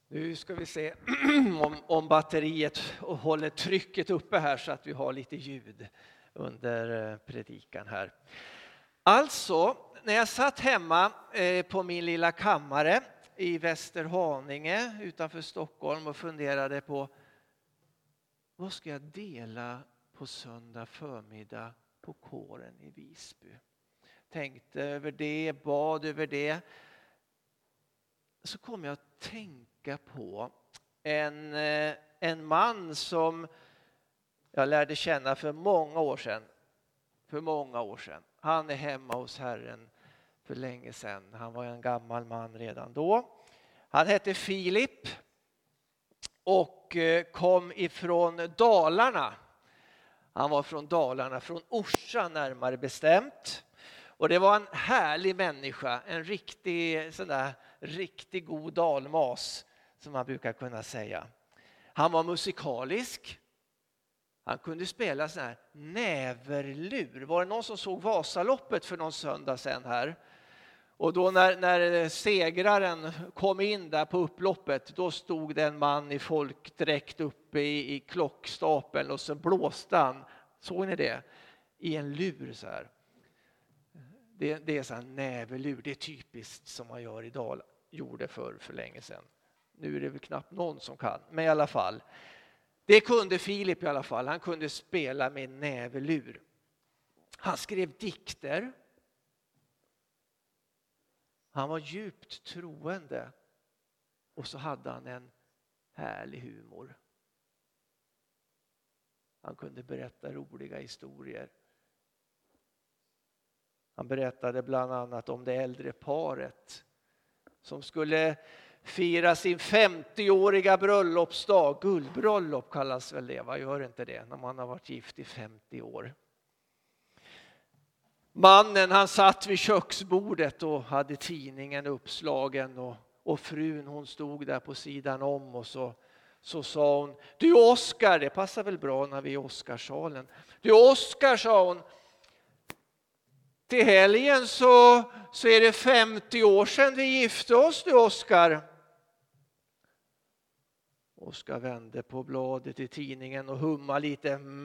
Nu ska vi se om batteriet håller trycket uppe här så att vi har lite ljud under predikan här. Alltså, när jag satt hemma på min lilla kammare i Västerhaninge utanför Stockholm och funderade på vad ska jag dela på söndag förmiddag på kåren i Visby. Tänkte över det, bad över det. Så kom jag att tänka på en man som jag lärde känna för många år sedan. Han är hemma hos Herren för länge sedan. Han var en gammal man redan då. Han hette Filip och kom ifrån Dalarna. Han var från Dalarna, från Orsa närmare bestämt. Och det var en härlig människa, en riktig god dalmas som man brukar kunna säga. Han var musikalisk. Han kunde spela sån här näverlur. Var det någon som såg Vasaloppet för någon söndag sedan här? Och då när segraren kom in där på upploppet, då stod det en man i folkdräkt uppe i klockstapeln och så blåste han. Såg ni det? I en lur så här. Det är så här näverlur, det är typiskt som man gör i Dalarna. Gjorde för länge sedan. Nu är det väl knappt någon som kan, men i alla fall. Det kunde Filip i alla fall. Han kunde spela med näverlur. Han skrev dikter. Han var djupt troende. Och så hade han en härlig humor. Han kunde berätta roliga historier. Han berättade bland annat om det äldre paret som skulle fira sin 50-åriga bröllopsdag. Guldbröllop kallas väl det, vad gör inte det när man har varit gift i 50 år? Mannen, han satt vid köksbordet och hade tidningen uppslagen och frun, hon stod där på sidan om och så sa hon: Du Oskar, det passar väl bra när vi är i Oskarssalen. Du Oskar, sa hon, till helgen så är det 50 år sedan vi gifte oss, du Oskar. Oskar vände på bladet i tidningen och hummade lite.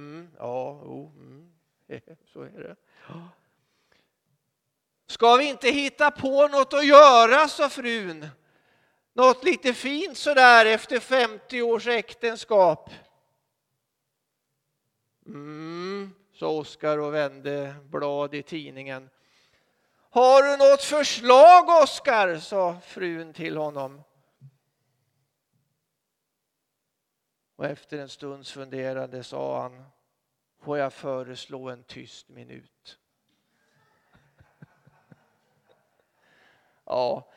Så är det. Ja. Ska vi inte hitta på något att göra, sa frun. Något lite fint så där efter 50 års äktenskap. Sa Oskar och vände blad i tidningen. Har du något förslag, Oskar? Sa frun till honom. Och efter en stunds funderande sa han: får jag föreslå en tyst minut? Ja,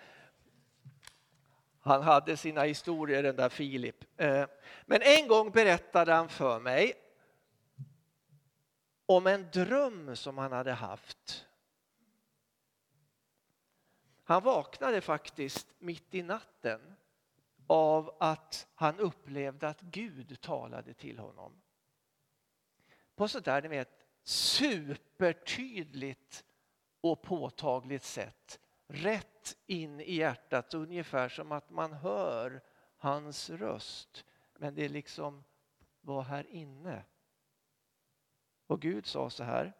han hade sina historier, den där Filip. Men en gång berättade han för mig om en dröm som han hade haft. Han vaknade faktiskt mitt i natten av att han upplevde att Gud talade till honom. På så där, ni vet, supertydligt och påtagligt sätt. Rätt in i hjärtat, ungefär som att man hör hans röst. Men det liksom var här inne. Och Gud sa så här: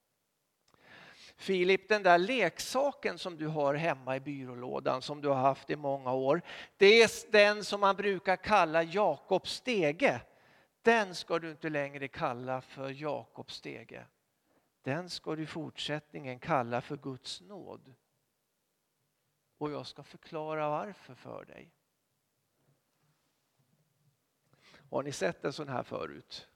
Filip, den där leksaken som du har hemma i byrålådan som du har haft i många år, det är den som man brukar kalla Jakobs stege. Den ska du inte längre kalla för Jakobs stege. Den ska du i fortsättningen kalla för Guds nåd. Och jag ska förklara varför för dig. Har ni sett en sån här förut?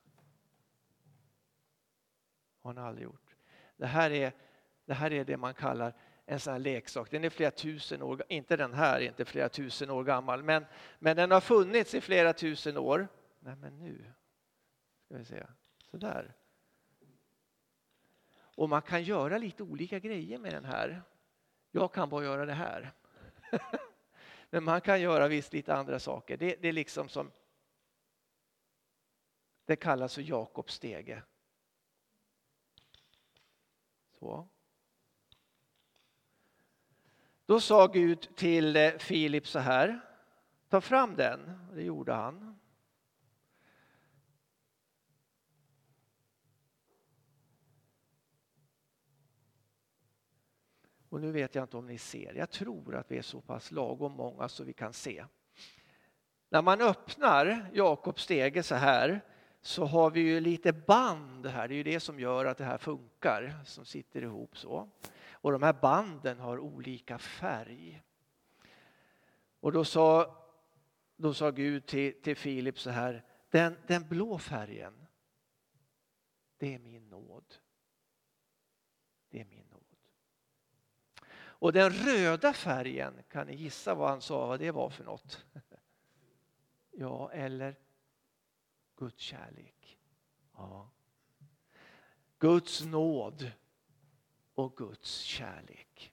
Har ni aldrig gjort? Det här är det man kallar en sån här leksak. Den är flera tusen år, inte den här, inte flera tusen år gammal, men den har funnits i flera tusen år. Nej, men nu ska vi se. Så där. Och man kan göra lite olika grejer med den här. Jag kan bara göra det här. Men man kan göra visst lite andra saker. Det är liksom som, det kallas för Jakobs stege. Så. Då sa Gud till Filip så här: ta fram den. Det gjorde han. Och nu vet jag inte om ni ser. Jag tror att vi är så pass lagom många så vi kan se. När man öppnar Jakobs stege så här så har vi ju lite band här. Det är ju det som gör att det här funkar. Som sitter ihop så. Och de här banden har olika färg. Och då sa Gud till Filip så här. Den blå färgen. Det är min nåd. Det är min nåd. Och den röda färgen, kan ni gissa vad han sa vad det var för något? Ja, eller Guds kärlek. Ja. Guds nåd och Guds kärlek.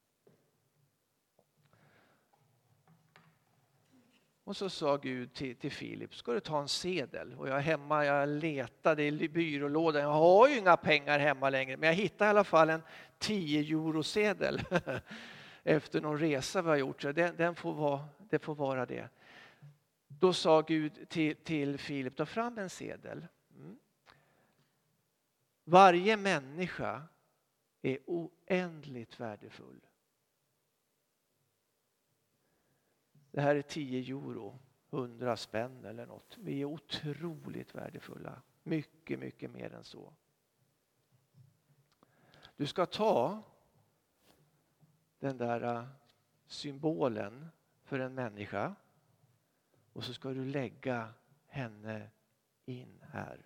Och så sa Gud till Filip, ska du ta en sedel? Och jag letade i byrålådan. Jag har ju inga pengar hemma längre. Men jag hittade i alla fall en 10-euro-sedel. Efter någon resa vi har gjort. Så det får vara det. Då sa Gud till Filip, ta fram en sedel. Varje människa är oändligt värdefull. Det här är 10 euro, 100 spänn eller något. Vi är otroligt värdefulla. Mycket, mycket mer än så. Du ska ta den där symbolen för en människa. Och så ska du lägga henne in här.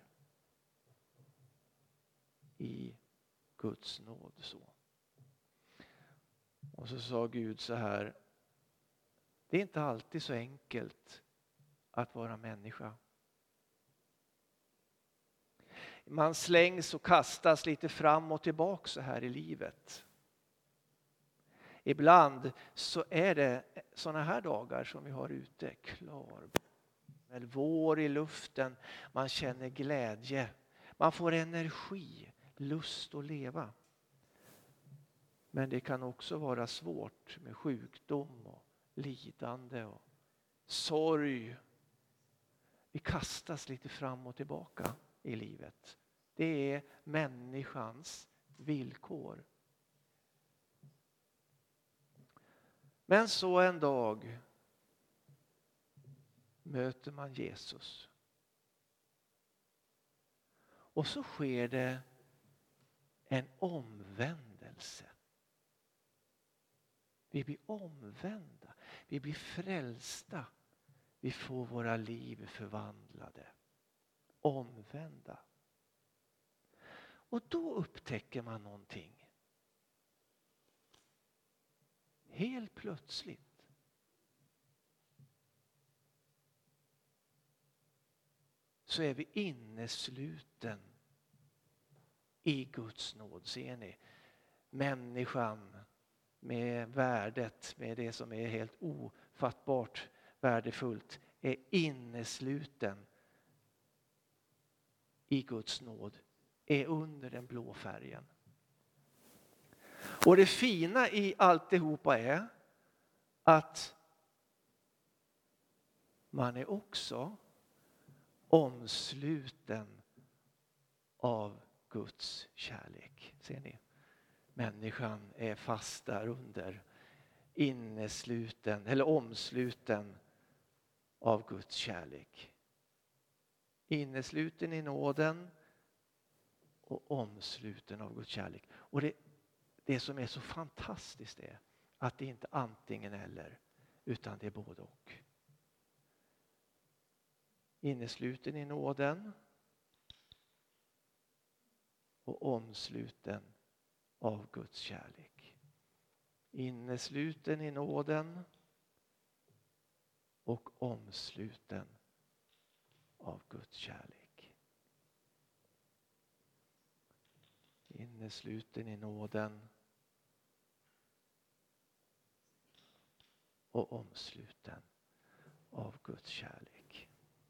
I Guds nåd så. Och så sa Gud så här. Det är inte alltid så enkelt att vara människa. Man slängs och kastas lite fram och tillbaka så här i livet. Ibland så är det såna här dagar som vi har ute. Klar. Med vår i luften. Man känner glädje. Man får energi. Lust att leva. Men det kan också vara svårt med sjukdom och lidande och sorg. Vi kastas lite fram och tillbaka i livet. Det är människans villkor. Men så en dag möter man Jesus. Och så sker det en omvändelse. Vi blir omvända. Vi blir frälsta. Vi får våra liv förvandlade. Omvända. Och då upptäcker man någonting. Helt plötsligt. Så är vi innesluten i Guds nåd. Ser ni? Människan med värdet, med det som är helt ofattbart värdefullt, är innesluten i Guds nåd, är under den blå färgen. Och det fina i alltihopa är att man är också omsluten av Guds kärlek. Ser ni? Människan är fast där under, innesluten eller omsluten av Guds kärlek. Innesluten i nåden och omsluten av Guds kärlek. Och det som är så fantastiskt är att det inte antingen eller, utan det är både och. Innesluten i nåden och omsluten av Guds kärlek. Innesluten i nåden och omsluten av Guds kärlek. Innesluten i nåden och omsluten av Guds kärlek.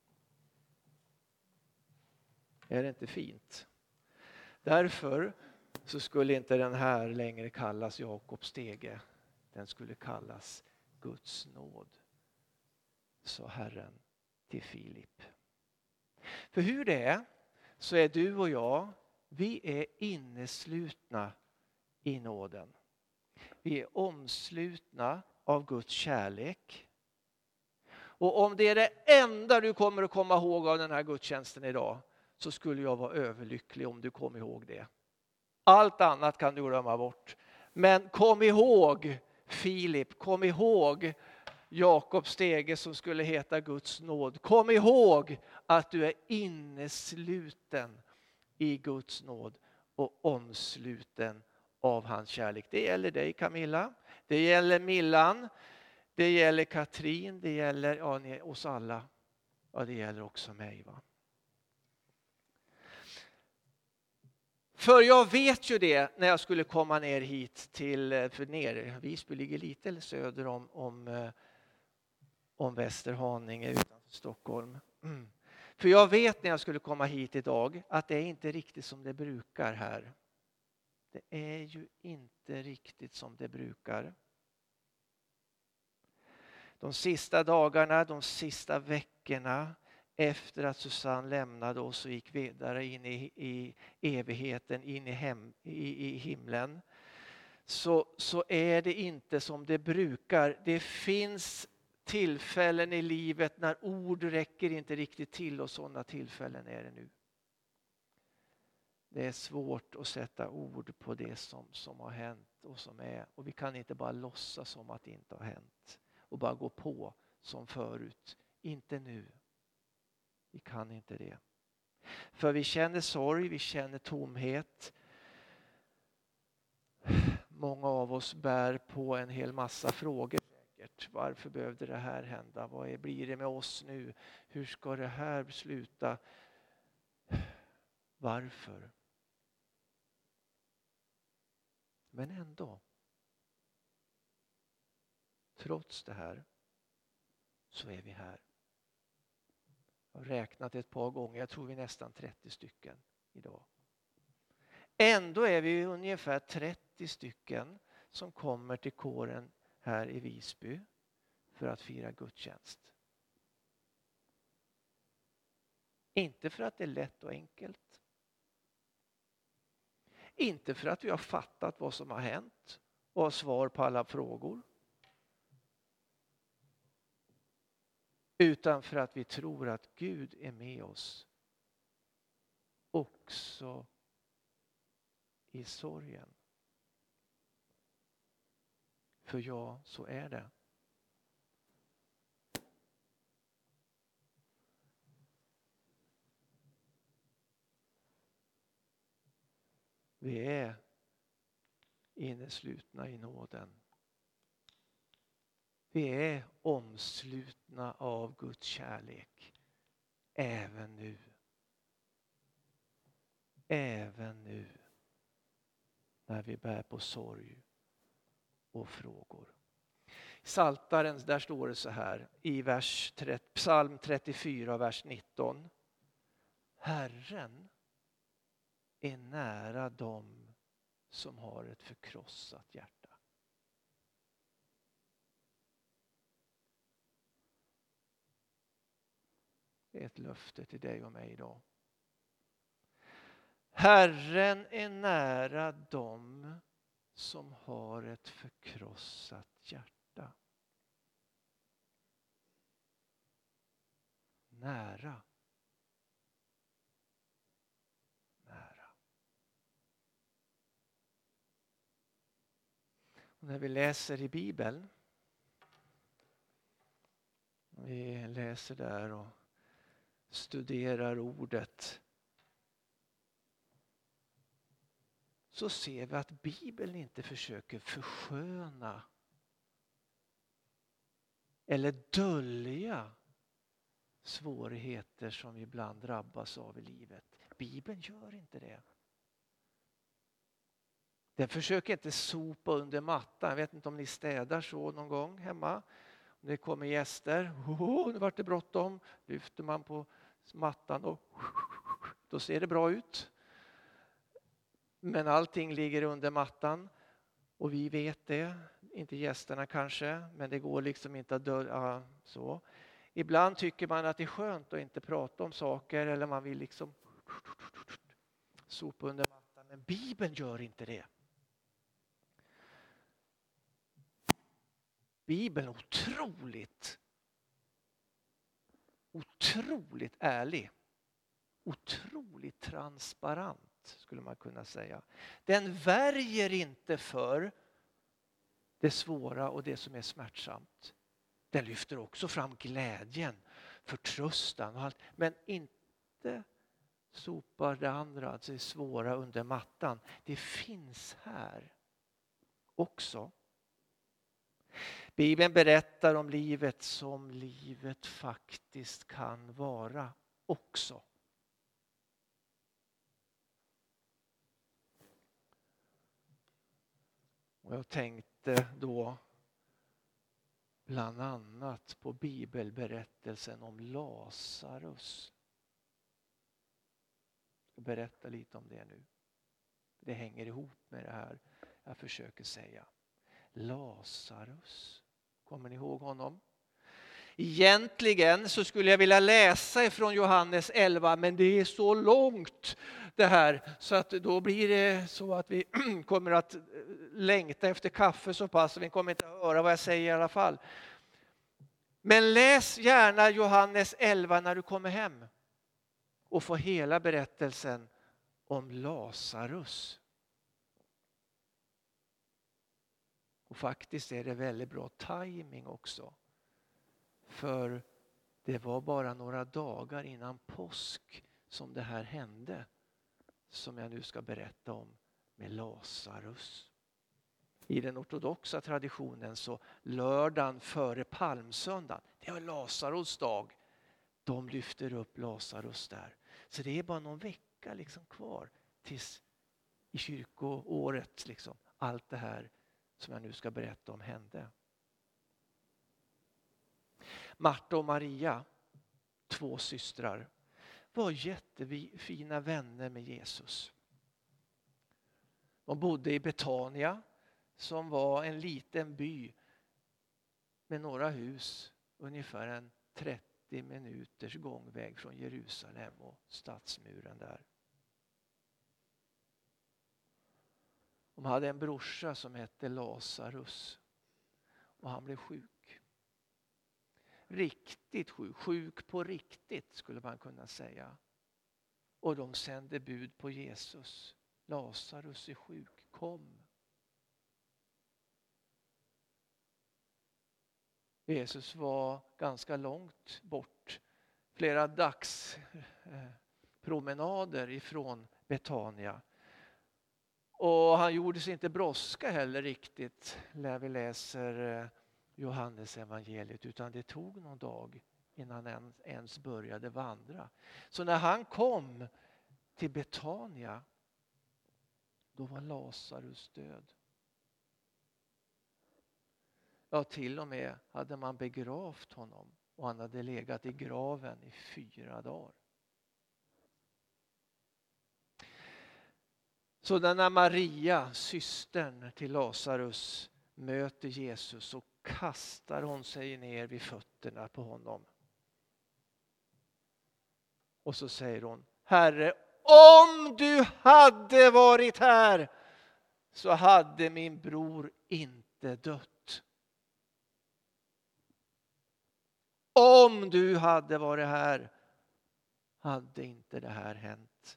Är det inte fint? Därför så skulle inte den här längre kallas Jakobs stege. Den skulle kallas Guds nåd. sa Herren till Filip. För hur det är så är du och jag, vi är inneslutna i nåden. Vi är omslutna av Guds kärlek. Och om det är det enda du kommer att komma ihåg av den här gudstjänsten idag, så skulle jag vara överlycklig om du kom ihåg det. Allt annat kan du glömma bort. Men kom ihåg Filip, kom ihåg Jakobs stege som skulle heta Guds nåd. Kom ihåg att du är innesluten i Guds nåd och omsluten av hans kärlek. Det gäller dig Camilla, det gäller Millan, det gäller Katrin, det gäller oss alla. Ja, det gäller också mig, va? För jag vet ju det när jag skulle komma ner hit till, för ner, Visby ligger lite söder om Västerhaninge utanför Stockholm. För jag vet när jag skulle komma hit idag att det är inte riktigt som det brukar här. Det är ju inte riktigt som det brukar. De sista dagarna, de sista veckorna efter att Susanne lämnade oss och gick vidare in i evigheten, in i himlen, så är det inte som det brukar. Det finns tillfällen i livet när ord räcker inte riktigt till, och sådana tillfällen är det nu. Det är svårt att sätta ord på det som har hänt och som är. Och vi kan inte bara låtsas som att det inte har hänt och bara gå på som förut. Inte nu. Vi kan inte det. För vi känner sorg, vi känner tomhet. Många av oss bär på en hel massa frågor säkert. Varför behövde det här hända? Vad blir det med oss nu? Hur ska det här sluta? Varför? Men ändå, trots det här, så är vi här. Jag har räknat ett par gånger, jag tror vi är nästan 30 stycken idag. Ändå är vi ungefär 30 stycken som kommer till kåren här i Visby för att fira gudstjänst. Inte för att det är lätt och enkelt. Inte för att vi har fattat vad som har hänt och har svar på alla frågor. Utan för att vi tror att Gud är med oss också i sorgen. För ja, så är det. Vi är inneslutna i nåden. Vi är omslutna av Guds kärlek. Även nu. Även nu. När vi bär på sorg och frågor. I Psaltaren, där står det så här i psalm 34, vers 19. Herren är nära dem som har ett förkrossat hjärta. Det är ett löfte till dig och mig idag. Herren är nära dem som har ett förkrossat hjärta. Nära. Nära. Och när vi läser i Bibeln, vi läser där och studerar ordet, så ser vi att Bibeln inte försöker försköna eller dölja svårigheter som vi ibland drabbas av i livet. Bibeln gör inte det. Den försöker inte sopa under mattan. Jag vet inte om ni städar så någon gång hemma. Om det kommer gäster, nu vart det bråttom, lyfter man på mattan och då ser det bra ut. Men allting ligger under mattan och vi vet det. Inte gästerna kanske, men det går liksom inte att dölja så. Ibland tycker man att det är skönt att inte prata om saker, eller man vill liksom sopa under mattan. Men Bibeln gör inte det. Bibeln är otroligt ärlig. Otroligt transparent, skulle man kunna säga. Den värjer inte för det svåra och det som är smärtsamt. Den lyfter också fram glädjen, förtröstan och allt. Men inte sopar det andra, alltså det svåra, under mattan. Det finns här också. Bibeln berättar om livet som livet faktiskt kan vara också. Och jag tänkte då bland annat på bibelberättelsen om Lazarus. Jag ska berätta lite om det nu. Det hänger ihop med det här jag försöker säga. Lazarus. Kommer ni ihåg honom? Egentligen så skulle jag vilja läsa ifrån Johannes 11, men det är så långt det här, så att då blir det så att vi kommer att längta efter kaffe så pass, vi kommer inte att höra vad jag säger i alla fall. Men läs gärna Johannes 11 när du kommer hem och får hela berättelsen om Lazarus. Och faktiskt är det väldigt bra timing också. För det var bara några dagar innan påsk som det här hände, som jag nu ska berätta om med Lazarus. I den ortodoxa traditionen så lördagen före palmsöndagen, det är Lazarus dag. De lyfter upp Lazarus där. Så det är bara någon vecka liksom kvar tills i kyrkoåret liksom, allt det här som jag nu ska berätta om hände. Marta och Maria, 2 systrar, var jättefina vänner med Jesus. De bodde i Betania, som var en liten by med några hus, ungefär en 30 minuters gångväg från Jerusalem och stadsmuren där. De hade en brorsa som hette Lazarus och han blev sjuk. Riktigt sjuk på riktigt skulle man kunna säga. Och de sände bud på Jesus. Lazarus är sjuk, kom. Jesus var ganska långt bort. Flera dagspromenader ifrån Betania. Och han gjorde sig inte brådska heller riktigt när vi läser Johannes evangeliet, utan det tog någon dag innan han ens började vandra. Så när han kom till Betania, då var Lazarus död. Ja, till och med hade man begravt honom och han hade legat i graven i 4 dagar. Så när Maria, systern till Lazarus, möter Jesus så kastar hon sig ner vid fötterna på honom. Och så säger hon: Herre, om du hade varit här så hade min bror inte dött. Om du hade varit här hade inte det här hänt.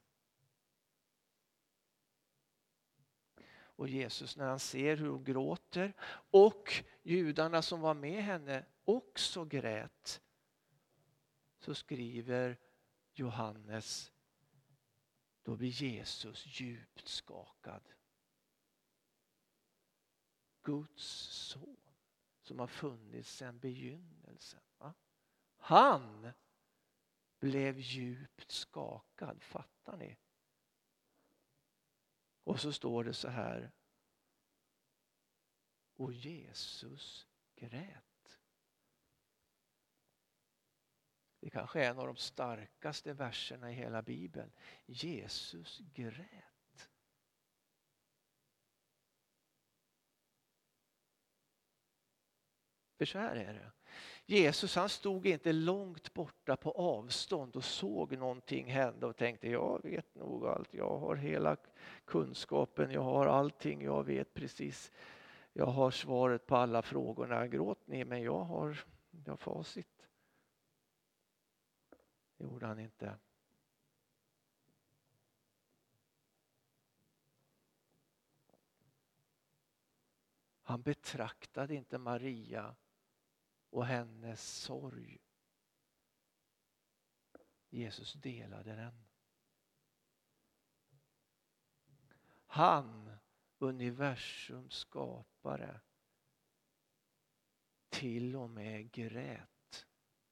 Och Jesus, när han ser hur hon gråter och judarna som var med henne också grät, så skriver Johannes: då blir Jesus djupt skakad. Guds son som har funnits sedan begynnelsen. Va? Han blev djupt skakad, fattar ni? Och så står det så här: och Jesus grät. Det kanske är en av de starkaste verserna i hela Bibeln. Jesus grät. För så här är det. Jesus, han stod inte långt borta på avstånd och såg någonting hända och tänkte, jag vet nog allt, jag har hela kunskapen, jag har allting, jag vet precis, jag har svaret på alla frågorna. Gråt ni, men jag har facit. Det gjorde han inte. Han betraktade inte Maria och hennes sorg. Jesus delade den. Han, universums skapare, till och med grät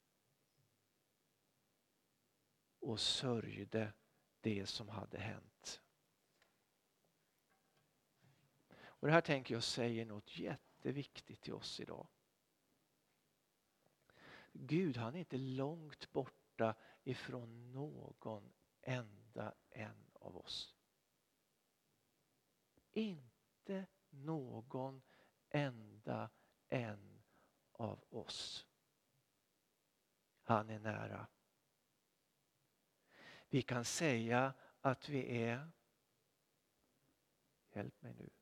och sörjde det som hade hänt. Och det här tänker jag säger något jätteviktigt till oss idag. Gud, han är inte långt borta ifrån någon enda en av oss. Inte någon enda en av oss. Han är nära. Vi kan säga att vi är, hjälp mig nu,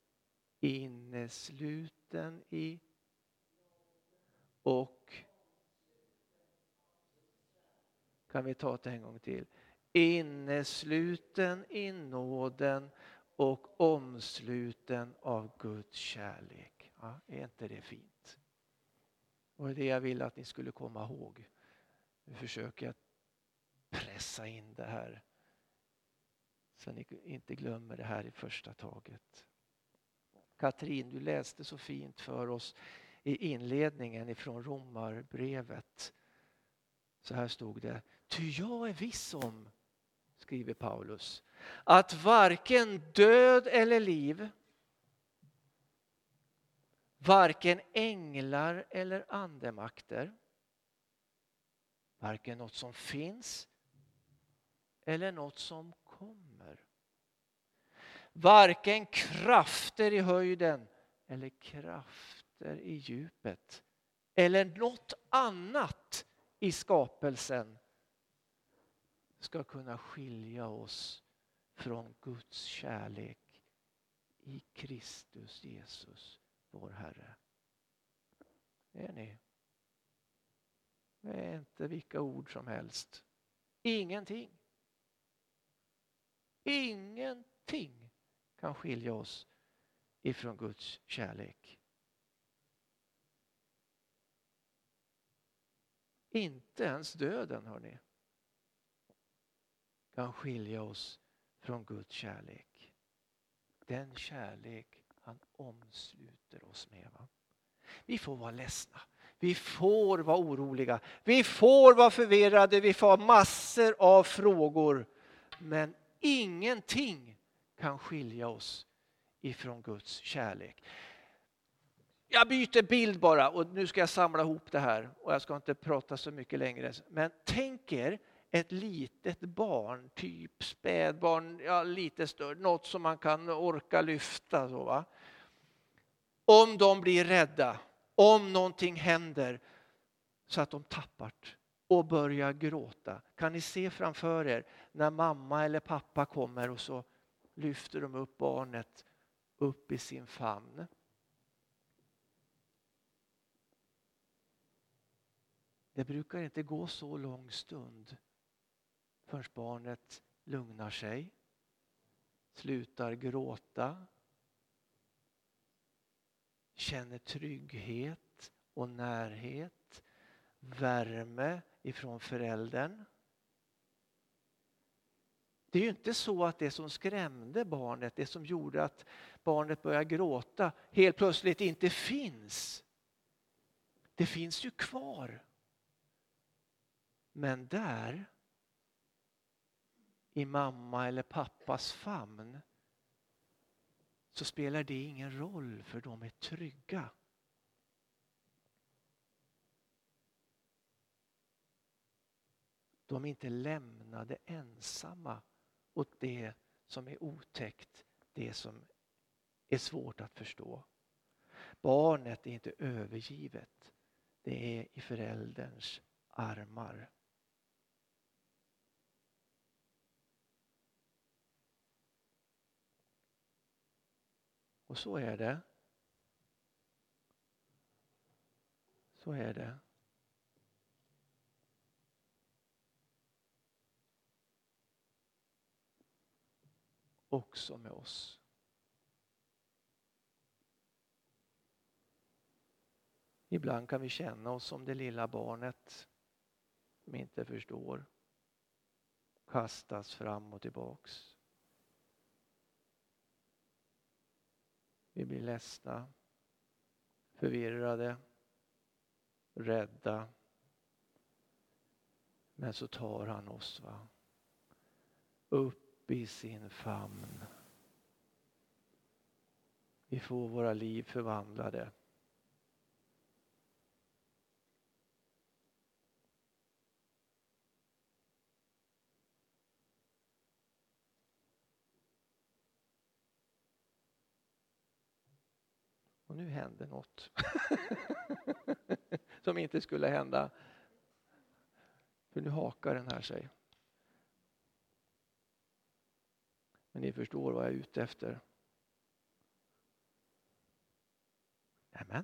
innesluten i och, kan vi ta det en gång till, innesluten i nåden och omsluten av Guds kärlek. Ja, är inte det fint? Och det är det jag vill att ni skulle komma ihåg. Nu försöker jag pressa in det här så ni inte glömmer det här i första taget. Katrin, du läste så fint för oss i inledningen ifrån Romarbrevet. Så här stod det: ty jag är viss om, skriver Paulus, att varken död eller liv, varken änglar eller andemakter, varken något som finns eller något som kommer, varken krafter i höjden eller krafter i djupet eller något annat i skapelsen ska kunna skilja oss från Guds kärlek i Kristus Jesus, vår Herre. Är ni? Det är inte vilka ord som helst. Ingenting. Ingenting kan skilja oss ifrån Guds kärlek. Inte ens döden, hörni, kan skilja oss från Guds kärlek. Den kärlek han omsluter oss med. Va? Vi får vara ledsna. Vi får vara oroliga. Vi får vara förvirrade. Vi får ha massor av frågor. Men ingenting kan skilja oss ifrån Guds kärlek. Jag byter bild bara och nu ska jag samla ihop det här. Och jag ska inte prata så mycket längre. Men tänk er ett litet barn, typ spädbarn, ja, lite större, något som man kan orka lyfta. Så, va? Om de blir rädda, om någonting händer så att de tappar och börjar gråta. Kan ni se framför er när mamma eller pappa kommer och så lyfter de upp barnet upp i sin famn. Det brukar inte gå så lång stund förrän barnet lugnar sig, slutar gråta, känner trygghet och närhet, värme ifrån föräldern. Det är ju inte så att det som skrämde barnet, det som gjorde att barnet började gråta, helt plötsligt inte finns. Det finns ju kvar. Men där, i mamma eller pappas famn, så spelar det ingen roll, för de är trygga. De är inte lämnade ensamma åt det som är otäckt, det som är svårt att förstå. Barnet är inte övergivet, det är i förälderns armar. Och så är det. Så är det. Också med oss. Ibland kan vi känna oss som det lilla barnet som inte förstår. Kastas fram och tillbaks. Vi blir ledsna, förvirrade, rädda. Men så tar han oss upp i sin famn. Vi får våra liv förvandlade. Och nu händer något som inte skulle hända. För nu hakar den här sig. Men ni förstår vad jag är ute efter. Nämen.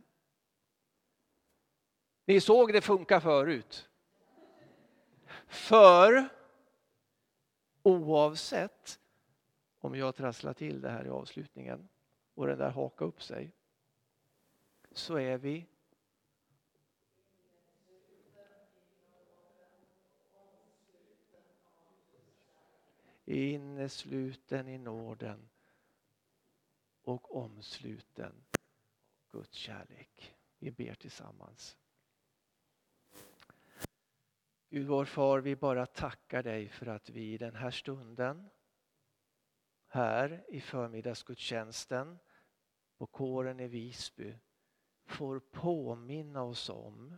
Ni såg det funka förut. För oavsett om jag trasslar till det här i avslutningen och den där hakar upp sig, så är vi innesluten i nåden och omsluten Guds kärlek. Vi ber tillsammans. Gud vår far, vi bara tackar dig för att vi i den här stunden, här i förmiddagsgudstjänsten på kåren i Visby, får påminna oss om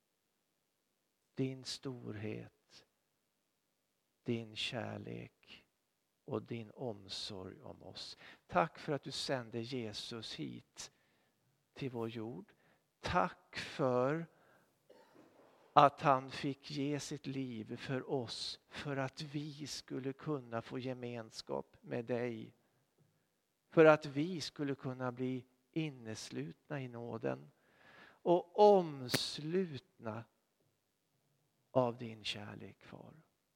din storhet, din kärlek och din omsorg om oss. Tack för att du sände Jesus hit till vår jord. Tack för att han fick ge sitt liv för oss, för att vi skulle kunna få gemenskap med dig. För att vi skulle kunna bli inneslutna i nåden och omslutna av din kärlek, far.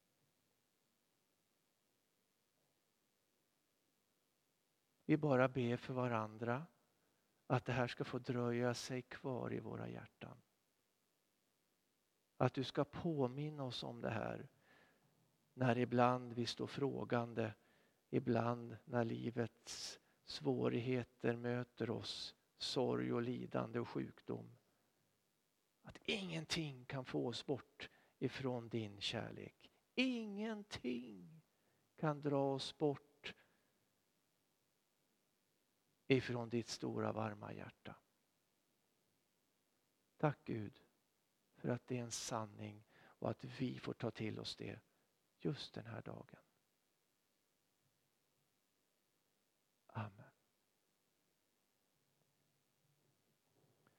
Vi bara ber för varandra att det här ska få dröja sig kvar i våra hjärtan. Att du ska påminna oss om det här när ibland vi står frågande, ibland när livets svårigheter möter oss, sorg och lidande och sjukdom. Att ingenting kan få oss bort ifrån din kärlek. Ingenting kan dra oss bort ifrån ditt stora varma hjärta. Tack Gud för att det är en sanning och att vi får ta till oss det just den här dagen. Amen.